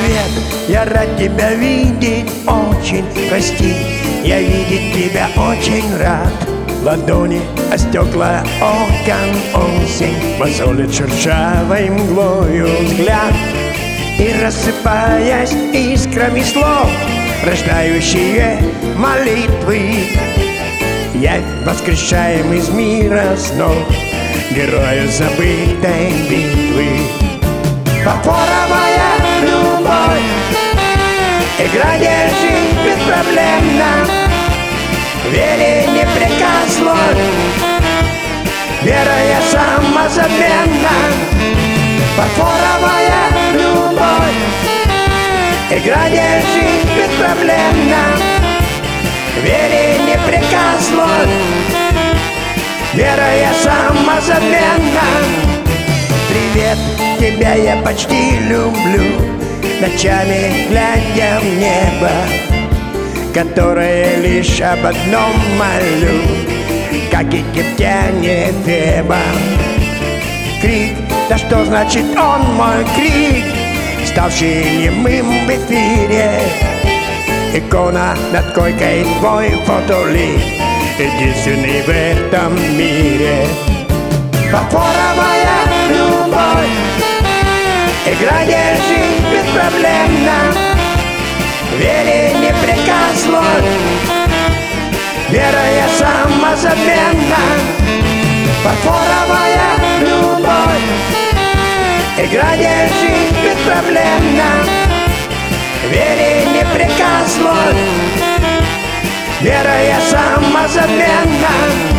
Привет, я рад тебя видеть, очень прости, я видеть тебя очень рад. Ладони о стекла окон осень мозолит шершавой мглою взгляд. И рассыпаясь искрами слов, рождающие молитвы, я воскрешаем из мира снов героя забытой битвы. Фарфоровая любовь, игра держи беспроблемно, вере не приказ слов, вера я самозабвенна. Фарфоровая любовь, игра держи беспроблемно, вере не приказ слов, вера я самозабвенна. Привет, тебя я почти люблю, ночами глядя в небо, которое лишь об одном молю, как египтяне Феба. Крик, да что значит он мой крик, ставший немым в эфире? Икона над койкой, твой фотолик, единственный в этом мире. Фарфоровая любовь, игра держи беспроблемно, вере не приказ слов, вера я самозабвенна. Фарфоровая любовь, игра держи беспроблемно, вере не приказ слов, вера я самозабвенна.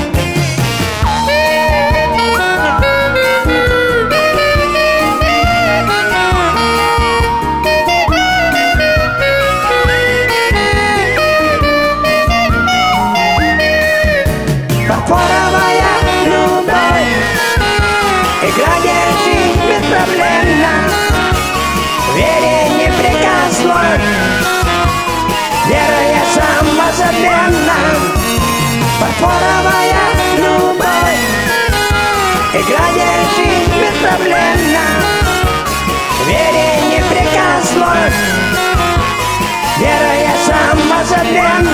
Фарфоровая любовь, игра держи беспроблемно, вере не приказ слов, вера я самозабвенна. Фарфоровая любовь, игра держи беспроблемно, вере не приказ слов, вера я самозабвенна.